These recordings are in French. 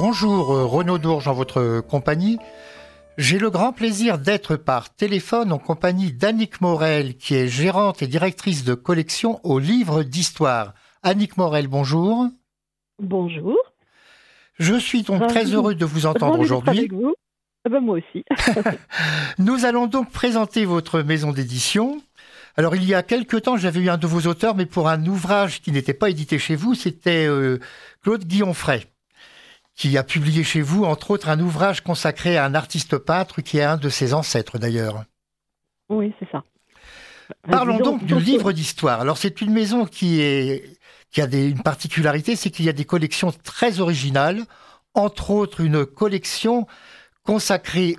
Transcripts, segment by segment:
Bonjour, Renaud Dourges en votre compagnie. J'ai le grand plaisir d'être par téléphone en compagnie d'Annick Morel, qui est gérante et directrice de collection au Livre d'Histoire. Annick Morel, bonjour. Bonjour. Je suis donc très heureux de vous entendre Ravi d'être aujourd'hui. avec vous. Ah ben, moi aussi. Nous allons donc présenter votre maison d'édition. Alors, il y a quelque temps, j'avais eu un de vos auteurs, mais pour un ouvrage qui n'était pas édité chez vous, c'était Claude Guillonfray, qui a publié chez vous, entre autres, un ouvrage consacré à un artiste peintre qui est un de ses ancêtres, d'ailleurs. Oui, c'est ça. Parlons donc du Livre d'Histoire. Alors, c'est une maison qui a une particularité, c'est qu'il y a des collections très originales, entre autres une collection consacrée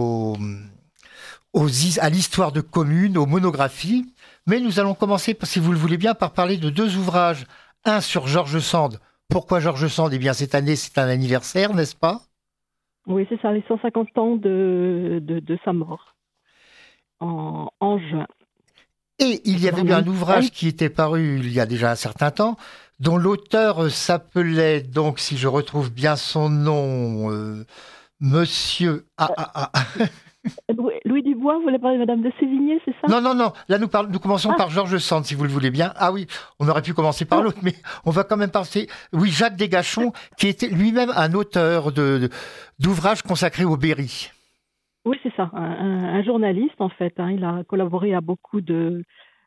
à l'histoire de communes, aux monographies. Mais nous allons commencer, si vous le voulez bien, par parler de deux ouvrages. Un sur George Sand. Pourquoi George Sand ? Eh bien, cette année, c'est un anniversaire, n'est-ce pas ? Oui, c'est ça, les 150 ans de sa mort, en juin. Et il y avait eu un ouvrage qui était paru il y a déjà un certain temps, dont l'auteur s'appelait, donc, si je retrouve bien son nom, Monsieur... Louis Dubois, vous voulez parler de Madame de Sévigné, c'est ça ? Non. Là, nous commençons par George Sand, si vous le voulez bien. Ah oui, on aurait pu commencer par l'autre, mais on va quand même passer... Oui, Jacques Desgachons, qui était lui-même un auteur d'ouvrages consacrés au Berry. Oui, c'est ça, un journaliste, en fait. Il a collaboré à beaucoup de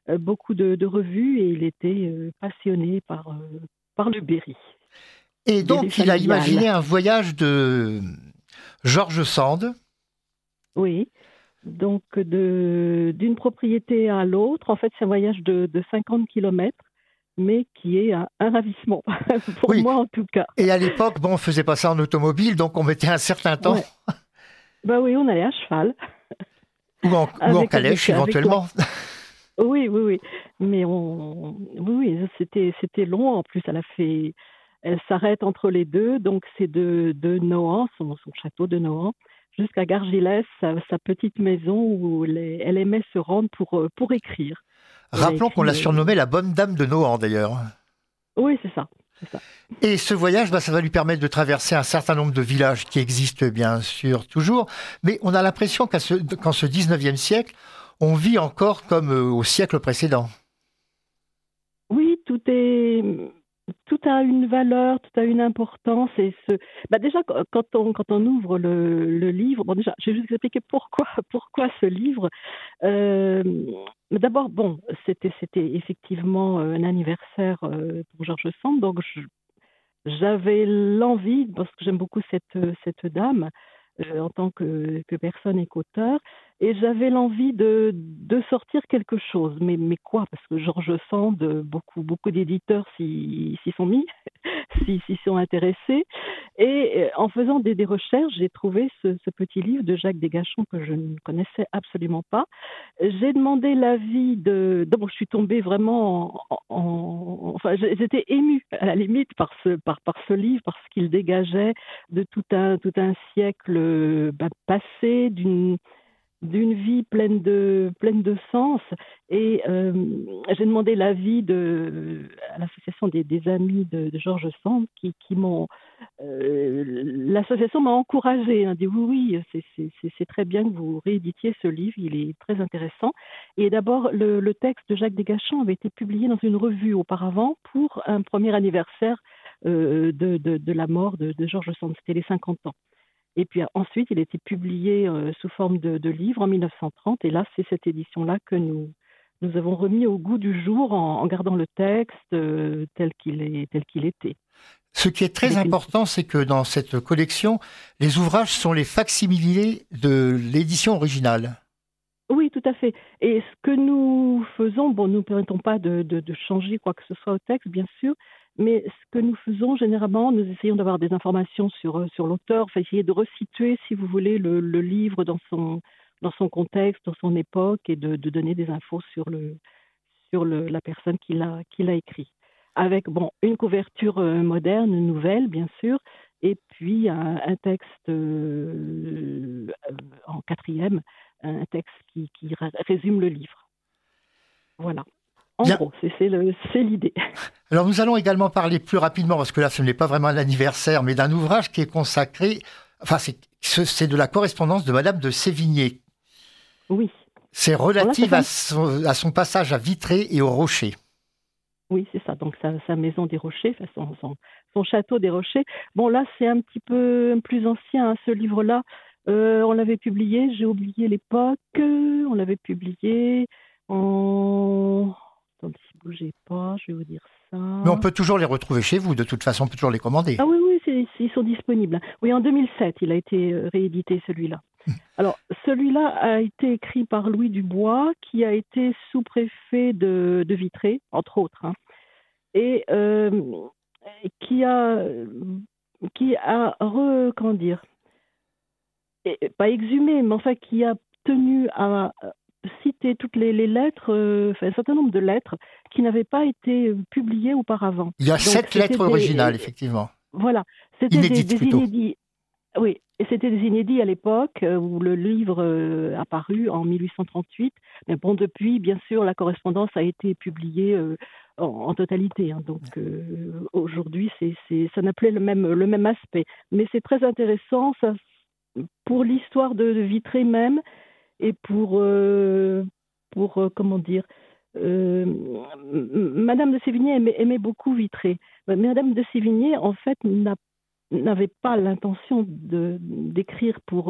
revues et il était passionné par le Berry. Et donc, il a imaginé un voyage de George Sand. Oui, donc d'une propriété à l'autre, en fait, c'est un voyage de 50 kilomètres, mais qui est un ravissement, pour moi en tout cas. Et à l'époque, on ne faisait pas ça en automobile, donc on mettait un certain temps. Ouais. Bah oui, on allait à cheval. Ou en calèche, éventuellement. Oui. Mais c'était long. En plus, elle s'arrête entre les deux. Donc, c'est de Nohant, son château de Nohant, jusqu'à Gargilès, sa petite maison où elle aimait se rendre pour écrire. Rappelons qu'on l'a surnommée la bonne dame de Nohant, d'ailleurs. Oui, c'est ça. Et ce voyage, ça va lui permettre de traverser un certain nombre de villages qui existent bien sûr toujours, mais on a l'impression qu'en ce 19e siècle, on vit encore comme au siècle précédent. Oui, tout a une valeur, tout a une importance. Et déjà, quand on ouvre le livre, déjà, je vais juste expliquer pourquoi ce livre. D'abord, c'était effectivement un anniversaire pour George Sand, donc j'avais l'envie, parce que j'aime beaucoup cette dame, en tant que personne et qu'auteur, et j'avais l'envie de sortir quelque chose. Mais quoi ? Parce que George Sand, beaucoup d'éditeurs s'y sont mis, s'y sont intéressés. Et en faisant des recherches, j'ai trouvé ce petit livre de Jacques Desgachons que je ne connaissais absolument pas. J'ai demandé l'avis je suis tombée vraiment enfin, j'étais émue à la limite par ce livre, parce qu'il dégageait de tout un siècle passé, d'une vie pleine de sens. Et j'ai demandé l'avis à l'association des amis de George Sand, qui m'ont... l'association m'a encouragée, a dit oui, c'est très bien que vous rééditiez ce livre, il est très intéressant. Et d'abord, le texte de Jacques Desgachons avait été publié dans une revue auparavant pour un premier anniversaire de la mort de George Sand, c'était les 50 ans. Et puis ensuite, il a été publié sous forme de livre en 1930. Et là, c'est cette édition-là que nous avons remis au goût du jour en gardant le texte tel qu'il était. Ce qui est très important, c'est que dans cette collection, les ouvrages sont les facsimilés de l'édition originale. Oui, tout à fait. Et ce que nous faisons, nous ne permettons pas de changer quoi que ce soit au texte, bien sûr, mais ce que nous faisons généralement, nous essayons d'avoir des informations sur l'auteur, essayer de resituer, si vous voulez, le livre dans son contexte, dans son époque, et de donner des infos sur la personne qui l'a écrit. Avec une couverture moderne, nouvelle, bien sûr, et puis un texte en quatrième, un texte qui résume le livre. Voilà. En gros, c'est l'idée. Alors nous allons également parler plus rapidement, parce que là ce n'est pas vraiment un anniversaire, mais d'un ouvrage qui est consacré, enfin c'est de la correspondance de Madame de Sévigné. Oui. C'est relatif à son passage à Vitré et au Rocher. Oui, c'est ça. Donc sa maison des Rochers, enfin, son château des Rochers. Bon, là c'est un petit peu plus ancien, hein, ce livre-là. On l'avait publié, j'ai oublié l'époque, on l'avait publié en... Attendez, bougez pas, je vais vous dire ça. Mais on peut toujours les retrouver chez vous, de toute façon, on peut toujours les commander. Ah oui, ils sont disponibles. Oui, en 2007, il a été réédité, celui-là. Alors, celui-là a été écrit par Louis Dubois, qui a été sous-préfet de Vitré, entre autres, hein, et qui a comment dire, pas exhumé, mais enfin qui a tenu à citer toutes les lettres, un certain nombre de lettres qui n'avaient pas été publiées auparavant. Il y a 7 lettres originales, effectivement. Voilà, c'était Inédites, des plutôt. inédits. Oui, et c'était des inédits à l'époque où le livre a paru en 1838. Mais bon, depuis, bien sûr, la correspondance a été publiée en totalité. Hein. Donc aujourd'hui, ça n'a plus le même aspect. Mais c'est très intéressant ça, pour l'histoire de Vitré même et pour comment dire. Madame de Sévigné aimait beaucoup Vitré. Madame de Sévigné, en fait, n'avait pas l'intention d'écrire pour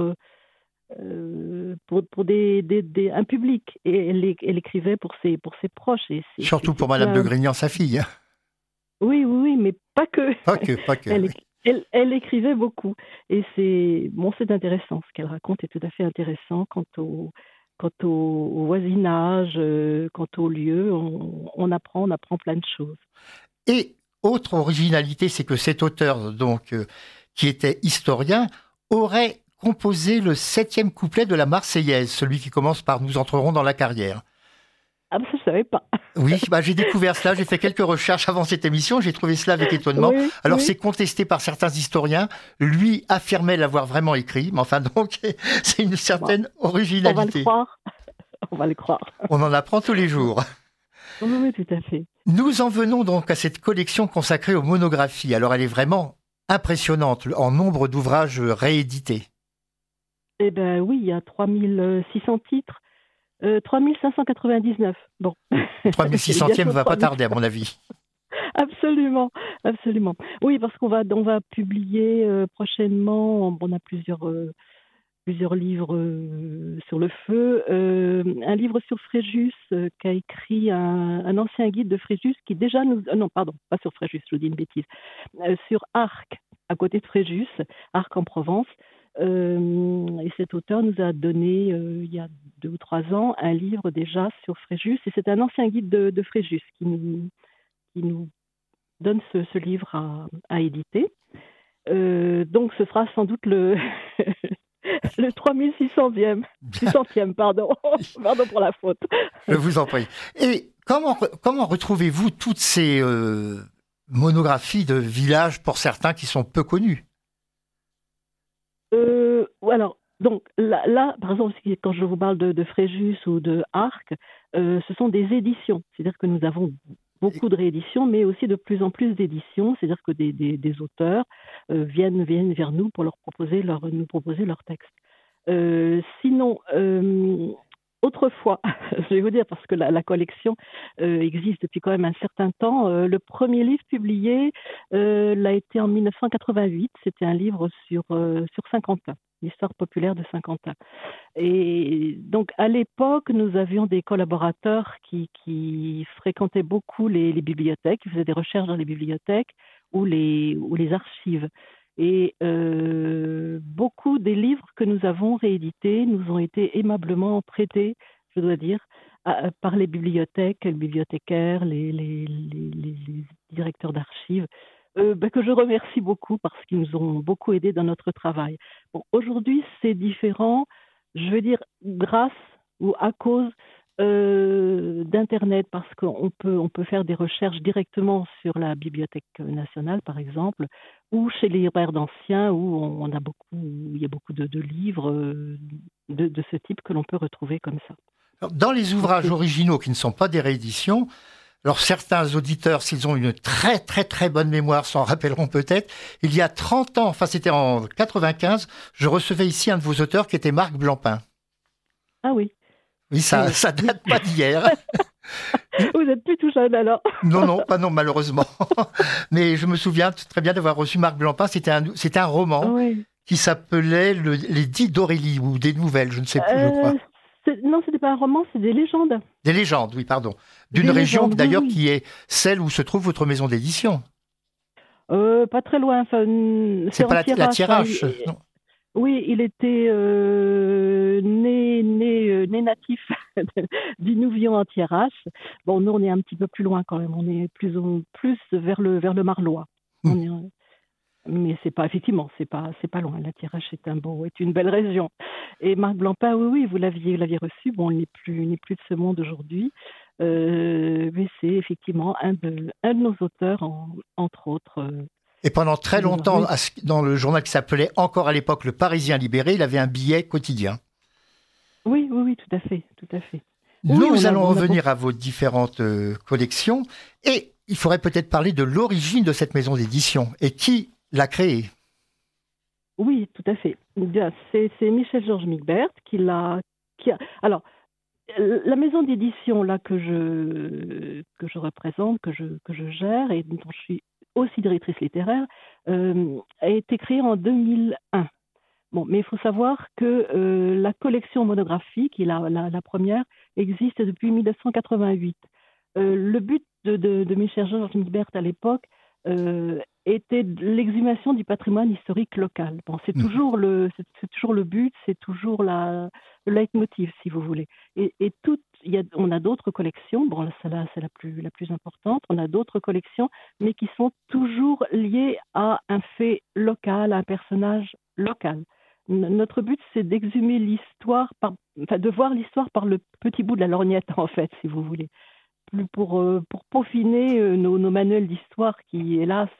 un public, et elle écrivait pour ses proches. Surtout pour Madame de Grignan, sa fille. Oui, mais pas que. Pas que. Elle écrivait beaucoup. Et c'est intéressant. Ce qu'elle raconte est tout à fait intéressant quant au voisinage, quant au lieu. On apprend plein de choses. Et autre originalité, c'est que cet auteur, donc, qui était historien, aurait composé le 7e couplet de la Marseillaise, celui qui commence par « Nous entrerons dans la carrière ». Ah, ça, je ne savais pas. Oui, j'ai découvert cela, j'ai fait quelques recherches avant cette émission, j'ai trouvé cela avec étonnement. Oui, alors, c'est contesté par certains historiens, lui affirmait l'avoir vraiment écrit, mais enfin, donc, c'est une certaine originalité. On va le croire. On en apprend tous les jours. Oui, tout à fait. Nous en venons donc à cette collection consacrée aux monographies. Alors, elle est vraiment impressionnante en nombre d'ouvrages réédités. Eh bien, oui, il y a 3600 titres. 3599. Bon. 3600e ne va pas tarder, à mon avis. Absolument. Oui, parce qu'on va publier prochainement, on a plusieurs livres sur le feu. Un livre sur Fréjus qu'a écrit un ancien guide de Fréjus qui déjà nous... non, pardon, pas sur Fréjus, je vous dis une bêtise. Sur Arques, à côté de Fréjus, Arques en Provence. Et cet auteur nous a donné, il y a 2 ou 3 ans, un livre déjà sur Fréjus. Et c'est un ancien guide de Fréjus qui nous donne ce livre à éditer. Donc ce sera sans doute le 3600e. 600e, pardon. Pardon pour la faute. Je vous en prie. Et comment retrouvez-vous toutes ces monographies de villages, pour certains, qui sont peu connus? Alors, donc là, par exemple, quand je vous parle de Fréjus ou de Arques, ce sont des éditions. C'est-à-dire que nous avons beaucoup de rééditions, mais aussi de plus en plus d'éditions. C'est-à-dire que des auteurs viennent vers nous pour nous proposer leurs textes. Sinon, autrefois, je vais vous dire, parce que la collection existe depuis quand même un certain temps, le premier livre publié l'a été en 1988. C'était un livre sur Saint-Quentin, l'histoire populaire de Saint-Quentin. Et donc, à l'époque, nous avions des collaborateurs qui fréquentaient beaucoup les bibliothèques, qui faisaient des recherches dans les bibliothèques ou les archives. Et beaucoup des livres que nous avons réédités nous ont été aimablement prêtés, je dois dire, par les bibliothèques, les bibliothécaires, les directeurs d'archives, que je remercie beaucoup parce qu'ils nous ont beaucoup aidés dans notre travail. Bon, aujourd'hui, c'est différent, je veux dire, grâce ou à cause d'Internet, parce qu'on peut faire des recherches directement sur la Bibliothèque nationale, par exemple, ou chez les libraires d'anciens, où il y a beaucoup de livres de ce type que l'on peut retrouver comme ça. Dans les ouvrages originaux qui ne sont pas des rééditions, Alors certains auditeurs, s'ils ont une très très très bonne mémoire, s'en rappelleront peut-être. Il y a 30 ans, enfin c'était en 95, je recevais ici un de vos auteurs qui était Marc Blancpain. Ah oui. Oui, ça date pas d'hier. Vous êtes plus tout jeune alors. Non, pas non, malheureusement. Mais je me souviens très bien d'avoir reçu Marc Blancpain. C'était un roman qui s'appelait Les Dits d'Aurélie ou des nouvelles, je ne sais plus, je crois. Non, c'était pas un roman, c'est des légendes. Des légendes, oui, pardon. D'une région d'ailleurs qui est celle où se trouve votre maison d'édition. Pas très loin. Enfin, c'est pas la Thiérache, non. Oui, il était né natif d'Inouvion en Thiérache. Bon, nous, on est un petit peu plus loin quand même. On est plus vers le Marlois. Mais c'est pas, effectivement, c'est pas loin. La Thiérache est une belle région. Et Marc Blancpain, oui, vous l'aviez reçu. Bon, il n'est plus de ce monde aujourd'hui. Mais c'est effectivement un de nos auteurs, entre autres. Et pendant très longtemps, dans le journal qui s'appelait encore à l'époque Le Parisien Libéré, il avait un billet quotidien. Oui, tout à fait. Nous allons revenir à vos différentes collections. Et il faudrait peut-être parler de l'origine de cette maison d'édition. Et qui l'a créée? Oui, tout à fait. C'est Michel-Georges Micbert qui l'a... Alors, la maison d'édition là que je représente, que je gère et dont je suis aussi directrice littéraire, a été créée en 2001. Bon, mais il faut savoir que la collection monographique, la première, existe depuis 1988. Le but de Michel-Georges Micbert à l'époque était l'exhumation du patrimoine historique local. Bon, c'est toujours le but, c'est toujours le leitmotiv, si vous voulez. On a d'autres collections. Bon, celle-là, c'est la plus importante. On a d'autres collections, mais qui sont toujours liées à un fait local, à un personnage local. Notre but, c'est d'exhumer l'histoire, de voir l'histoire par le petit bout de la lorgnette, en fait, si vous voulez. Pour peaufiner nos manuels d'histoire qui, hélas,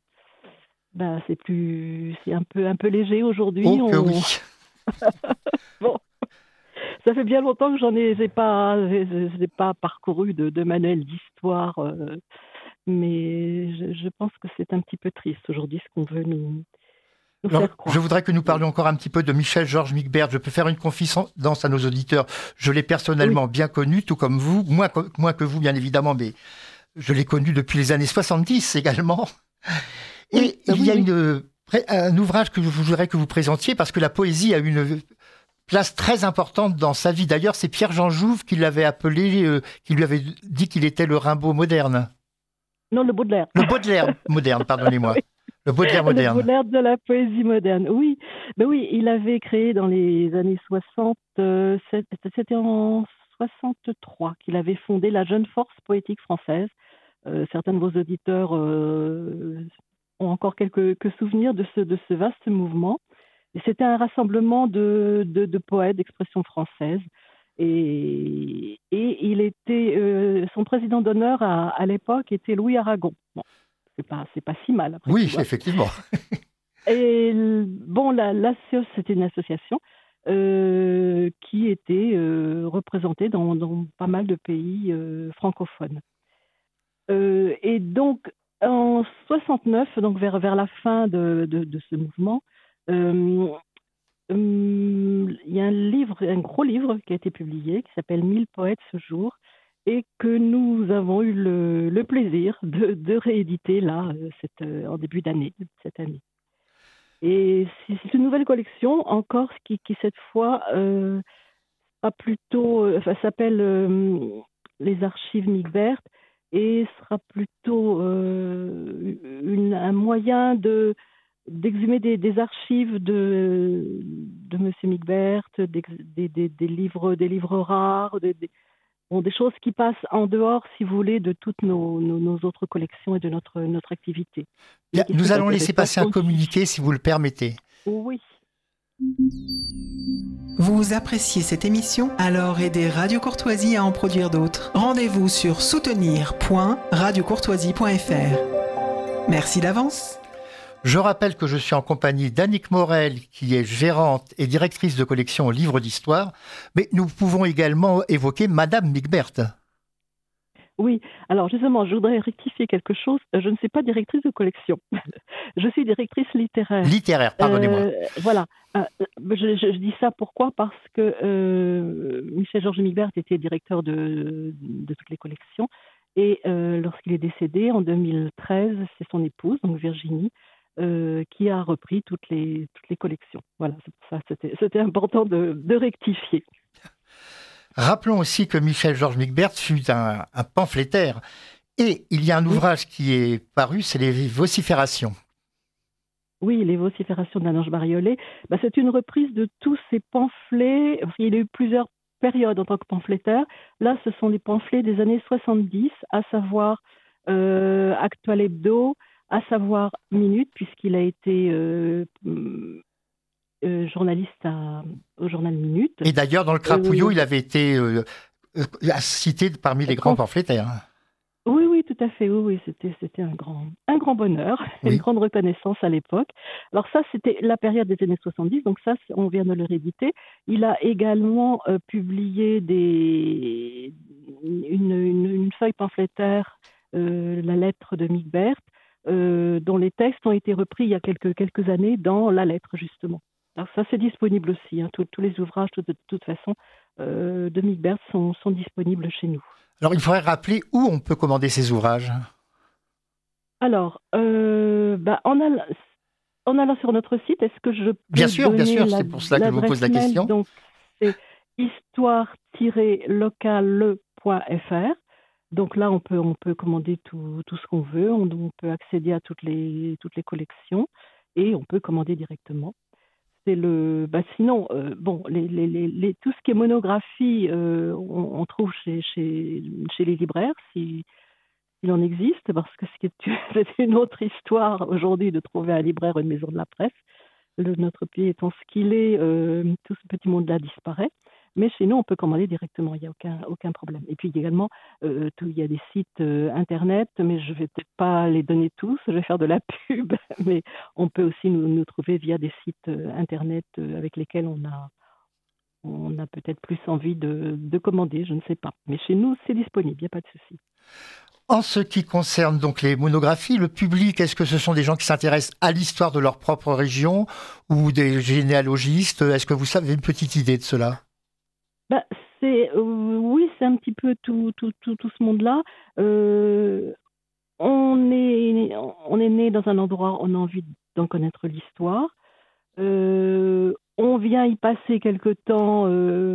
c'est un peu léger aujourd'hui. Oui. Bon, ça fait bien longtemps que j'ai pas parcouru de manuels d'histoire, mais je pense que c'est un petit peu triste aujourd'hui ce qu'on veut nous faire croire. Je voudrais que nous parlions encore un petit peu de Michel-Georges Micbert. Je peux faire une confidence à nos auditeurs. Je l'ai personnellement bien connu, tout comme vous, moins que vous bien évidemment, mais je l'ai connu depuis les années 70 également. Et il y a un ouvrage que je voudrais que vous présentiez parce que la poésie a une place très importante dans sa vie. D'ailleurs, c'est Pierre-Jean Jouve qui l'avait appelé, qui lui avait dit qu'il était le Rimbaud moderne. Non, le Baudelaire. Le Baudelaire moderne, pardonnez-moi. Oui. Le Baudelaire moderne. Le Baudelaire de la poésie moderne, oui. Ben oui, il avait créé dans les années 60, c'était en 63 qu'il avait fondé la Jeune Force Poétique Française. Certains de vos auditeurs ont encore quelques souvenirs de ce vaste mouvement. Et c'était un rassemblement de poètes d'expression française. Et il était, son président d'honneur à l'époque était Louis Aragon. Bon, c'est pas si mal. Après oui, tout, effectivement. Et bon, l'ASSIOS, c'était une association qui était représentée dans pas mal de pays francophones. Et donc, en 69, donc vers la fin de ce mouvement, il y a un gros livre qui a été publié qui s'appelle 1000 poètes ce jour et que nous avons eu le plaisir de rééditer là en début d'année, cette année. Et c'est une nouvelle collection encore qui cette fois s'appelle les archives Micbert et sera plutôt un moyen d'exhumer des archives de Monsieur Micbert, des livres rares, des choses qui passent en dehors, si vous voulez, de toutes nos autres collections et de notre activité. Bien, nous allons laisser passer un communiqué, si vous le permettez. Oui. Vous appréciez cette émission? Alors aidez Radio Courtoisie à en produire d'autres. Rendez-vous sur soutenir.radiocourtoisie.fr. Merci d'avance. Je rappelle que je suis en compagnie d'Annick Morel, qui est gérante et directrice de collection au livre d'histoire, mais nous pouvons également évoquer Madame Micbert. Oui, alors justement, je voudrais rectifier quelque chose. Je ne suis pas directrice de collection. Je suis directrice littéraire. Littéraire, pardonnez-moi. Voilà. Je dis ça pourquoi? Parce que Michel-Georges Micbert était directeur de toutes les collections. Et lorsqu'il est décédé en 2013, c'est son épouse, donc Virginie, qui a repris toutes les collections. Voilà, c'est pour ça c'était important de rectifier. Rappelons aussi que Michel-Georges Micbert fut un pamphlétaire. Et il y a un ouvrage qui est paru, c'est les vociférations. Oui, les vociférations d'Ange Mariolet. C'est une reprise de tous ces pamphlets. Il y a eu plusieurs périodes en tant que pamphlétaire. Là, ce sont des pamphlets des années 70, à savoir Actual Hebdo, à savoir Minute, puisqu'il a été journaliste au journal Minute. Et d'ailleurs, dans le Crapouillot, il avait été cité parmi les grands pamphlétaires. Oui, tout à fait. Oui, c'était un grand bonheur, une grande reconnaissance à l'époque. Alors ça, c'était la période des années 70, donc ça, on vient de le rééditer. Il a également publié une feuille pamphlétaire, la lettre de Micbert, dont les textes ont été repris il y a quelques années dans la lettre, justement. Alors ça, c'est disponible aussi. Tous les ouvrages, de toute façon, de Micbert sont disponibles chez nous. Alors, il faudrait rappeler où on peut commander ces ouvrages. Alors, en allant sur notre site, est-ce que je peux Bien sûr, c'est pour cela que je vous pose la question. Donc, c'est histoire-locale.fr. Donc là, on peut commander tout ce qu'on veut. On peut accéder à toutes les collections et on peut commander directement. C'est sinon, tout ce qui est monographie, on trouve chez les libraires, s'il en existe, parce que c'est une autre histoire aujourd'hui de trouver un libraire, une maison de la presse. Notre pays étant ce qu'il est, tout ce petit monde-là disparaît. Mais chez nous, on peut commander directement, il n'y a aucun problème. Et puis également, il y a des sites internet, mais je ne vais peut-être pas les donner tous, je vais faire de la pub, mais on peut aussi nous trouver via des sites internet avec lesquels on a peut-être plus envie de commander, je ne sais pas. Mais chez nous, c'est disponible, il n'y a pas de souci. En ce qui concerne donc les monographies, le public, est-ce que ce sont des gens qui s'intéressent à l'histoire de leur propre région ou des généalogistes? Est-ce que vous avez une petite idée de cela? Oui, c'est un petit peu tout ce monde-là. On est né dans un endroit, on a envie d'en connaître l'histoire. On vient y passer quelque temps.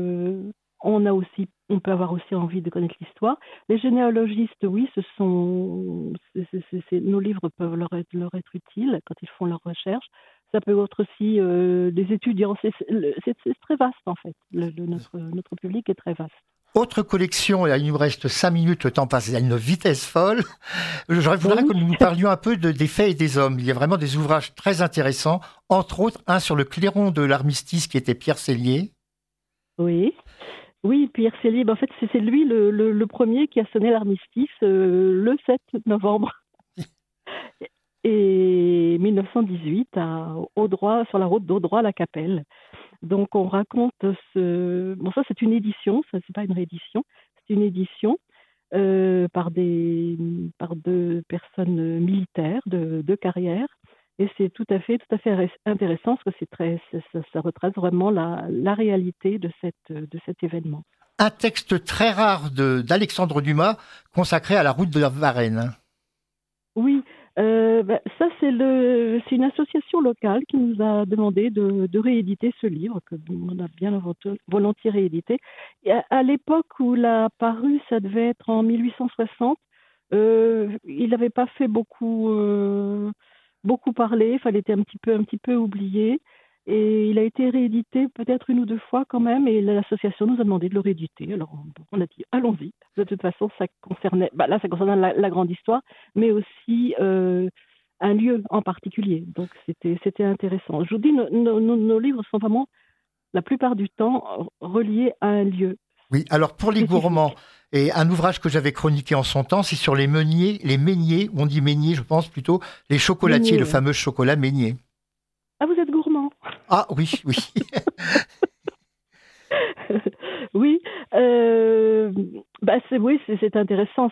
On peut avoir aussi envie de connaître l'histoire. Les généalogistes, oui, nos livres peuvent leur être utiles quand ils font leurs recherches. Ça peut être aussi des étudiants. C'est très vaste, en fait. Notre public est très vaste. Autre collection, et il nous reste 5 minutes, le temps passe à une vitesse folle. Je voudrais que nous parlions un peu des faits et des hommes. Il y a vraiment des ouvrages très intéressants, entre autres un sur le clairon de l'armistice qui était Pierre Sellier. Oui, Pierre Sellier, en fait, c'est lui le premier qui a sonné l'armistice le 7 novembre. Et 1918 sur la route d'Audroy-la-Capelle. Donc on raconte ça c'est une édition, ça c'est pas une réédition, c'est une édition par deux personnes militaires de carrière, et c'est tout à fait intéressant parce que ça retrace vraiment la réalité de cet événement. Un texte très rare d'Alexandre Dumas consacré à la route de la Varenne. Oui. Ça, c'est une association locale qui nous a demandé de rééditer ce livre, que on a bien volontiers réédité. Et à l'époque où il a paru, ça devait être en 1860. Il n'avait pas fait beaucoup parler, il était un petit peu oublié. Et il a été réédité peut-être une ou deux fois quand même, et l'association nous a demandé de le rééditer. Alors on a dit allons-y. De toute façon, ça concernait la grande histoire, mais aussi un lieu en particulier. Donc c'était intéressant. Je vous dis, nos livres sont vraiment, la plupart du temps, reliés à un lieu. Oui, alors pour les gourmands, et un ouvrage que j'avais chroniqué en son temps, c'est sur les meuniers, on dit meunier, je pense plutôt, les chocolatiers, le fameux chocolat Meunier. Ah, vous êtes gourmand? Ah oui. Oui. Bah c'est intéressant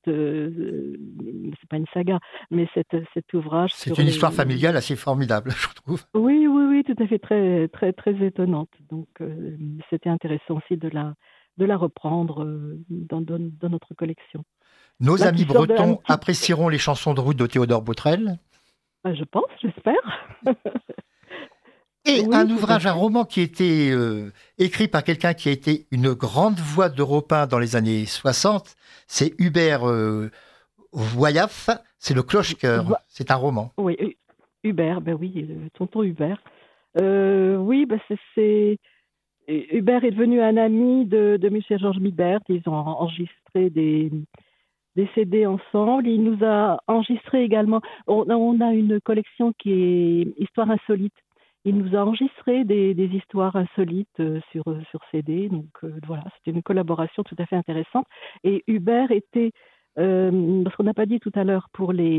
c'est pas une saga, mais cet ouvrage C'est sur une histoire familiale assez formidable, je trouve. Oui, oui, oui, tout à fait, très, très, très étonnante. Donc, c'était intéressant aussi de la reprendre dans notre collection. Nos Là, qui amis sort bretons apprécieront les chansons de route de Théodore Botrel. Je pense, j'espère. Et Oui, un tout à ouvrage, un fait. roman qui a été écrit par quelqu'un qui a été une grande voix d'Europe 1 dans les années 60, c'est Hubert Wayaffe, c'est Le Cloche-Cœur, Va- c'est un roman. Oui, Hubert, ben oui, tonton Hubert. Oui, ben Hubert est devenu un ami de Michel Georges Mibert. Ils ont enregistré des CD ensemble. Il nous a enregistré également. On a une collection qui est Histoire insolite. Il nous a enregistré des histoires insolites sur CD. Donc voilà, c'était une collaboration tout à fait intéressante. Et Hubert était, parce qu'on n'a pas dit tout à l'heure,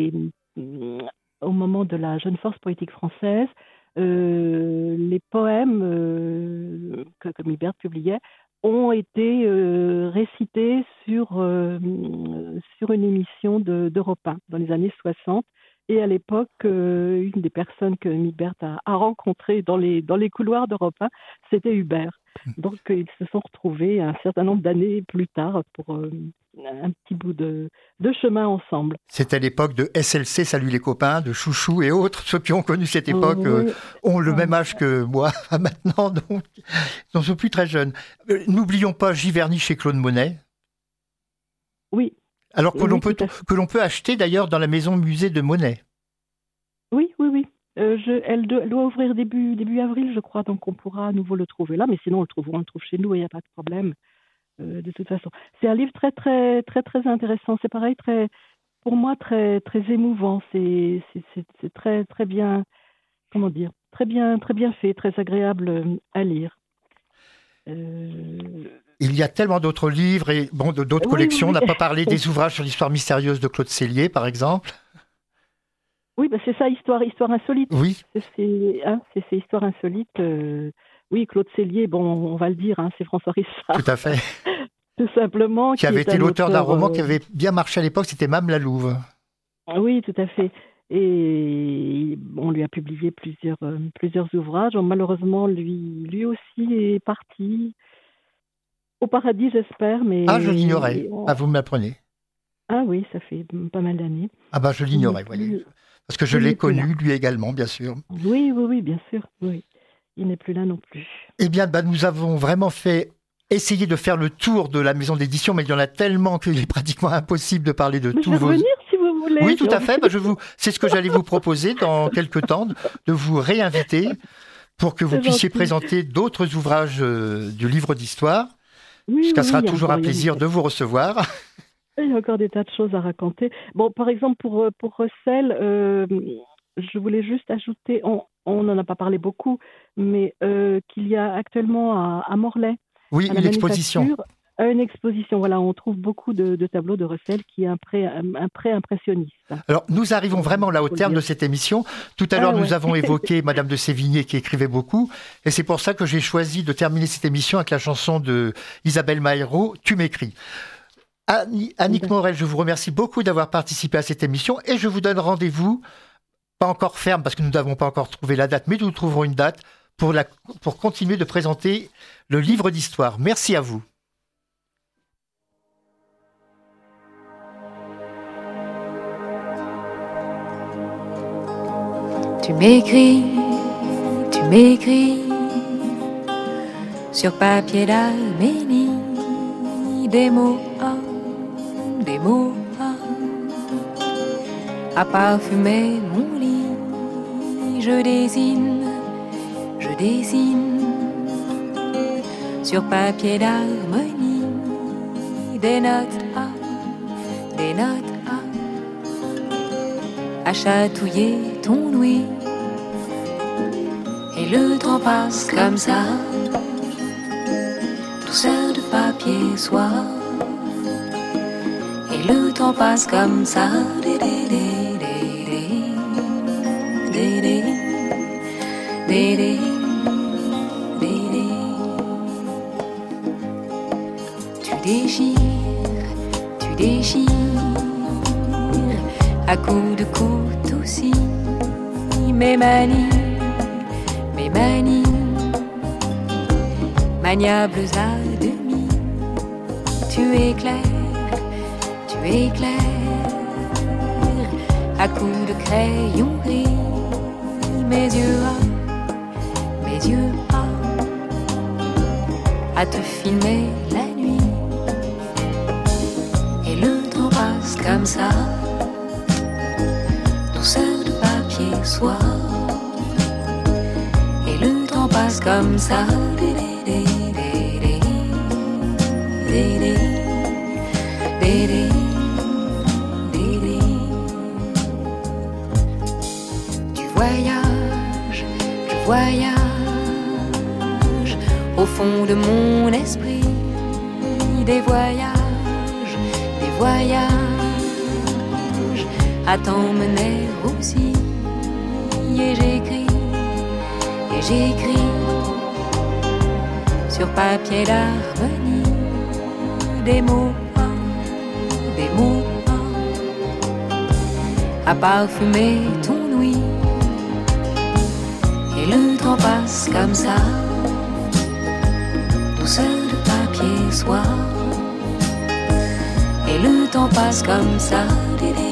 au moment de la Jeune Force poétique française, les poèmes que Hubert publiait ont été récités sur une émission d'Europe 1 dans les années 60. Et à l'époque, une des personnes que Mibert a rencontrées dans les couloirs d'Europe 1, c'était Hubert. Donc, ils se sont retrouvés un certain nombre d'années plus tard pour un petit bout de chemin ensemble. C'était l'époque de SLC, Salut les copains, de Chouchou et autres. Ceux qui ont connu cette époque Oui. ont le même âge que moi maintenant, donc ils ne sont plus très jeunes. N'oublions pas Giverny chez Claude Monet. Oui. Alors que Oui, l'on peut acheter d'ailleurs dans la maison musée de Monet. Oui. Elle doit ouvrir début avril, je crois, donc on pourra à nouveau le trouver là, mais sinon on le trouve chez nous et il n'y a pas de problème. De toute façon, c'est un livre très très très très intéressant. C'est pareil, pour moi très très émouvant. C'est très très bien, comment dire, très bien fait, très agréable à lire. Il y a tellement d'autres livres et d'autres collections. Oui. On n'a pas parlé des ouvrages sur l'histoire mystérieuse de Claude Cellier, par exemple. Oui, c'est ça, histoire insolite. Oui. C'est histoire insolite. Oui, Claude Cellier, bon, on va le dire, c'est François Richard. Tout à fait. Tout simplement. Qui avait été l'auteur d'un roman qui avait bien marché à l'époque, c'était Mame la Louve. Oui, tout à fait. Et on lui a publié plusieurs ouvrages. Malheureusement, lui aussi est parti au paradis, j'espère. Mais Ah, je l'ignorais. Ah, vous me l'apprenez. Ah oui, ça fait pas mal d'années. Ah bah je l'ignorais, voyez. Parce que je l'ai connu, lui également, bien sûr. Oui, bien sûr. Oui. Il n'est plus là non plus. Eh bien, nous avons vraiment essayé de faire le tour de la maison d'édition, mais il y en a tellement qu'il est pratiquement impossible de parler de tous vos... Je vais venir si vous voulez. Oui, tout à fait. C'est ce que j'allais vous proposer dans quelques temps, de vous réinviter pour que vous puissiez présenter d'autres ouvrages du livre d'histoire. Ça sera toujours un plaisir de vous recevoir. Il y a encore des tas de choses à raconter. Bon, par exemple, pour Russell, je voulais juste ajouter, on n'en a pas parlé beaucoup, mais qu'il y a actuellement à Morlaix, oui, une exposition. Une exposition, voilà, on trouve beaucoup de tableaux de Russell qui est un pré-impressionniste. Alors, nous arrivons vraiment là au terme de cette émission. Tout à l'heure, nous avons évoqué Madame de Sévigné qui écrivait beaucoup, et c'est pour ça que j'ai choisi de terminer cette émission avec la chanson de Isabelle Maïro, Tu m'écris. Annick Morel, je vous remercie beaucoup d'avoir participé à cette émission et je vous donne rendez-vous, pas encore ferme parce que nous n'avons pas encore trouvé la date, mais nous trouverons une date pour continuer de présenter le livre d'histoire. Merci à vous. Tu m'écris sur papier d'Arménie des mots à parfumer mon lit. Je dessine sur papier d'harmonie des notes à chatouiller ton ouïe. Et le temps passe comme ça, douceur de papier soie. Et le temps passe comme ça, tu déchires déchire à coups de couteau aussi. Mes manies, maniables à demi. Tu éclaires à coups de crayon gris. Mes yeux à te filmer la nuit. Et le temps passe comme ça, douceur de papier soie. Et le temps passe comme ça. Tu voyages, je voyage au fond de mon esprit. Des voyages à t'emmener aussi. Et j'écris sur papier d'harmonie des mots à parfumer ton ouïe. Et le temps passe comme ça, douceur de papier soie. Et le temps passe comme ça.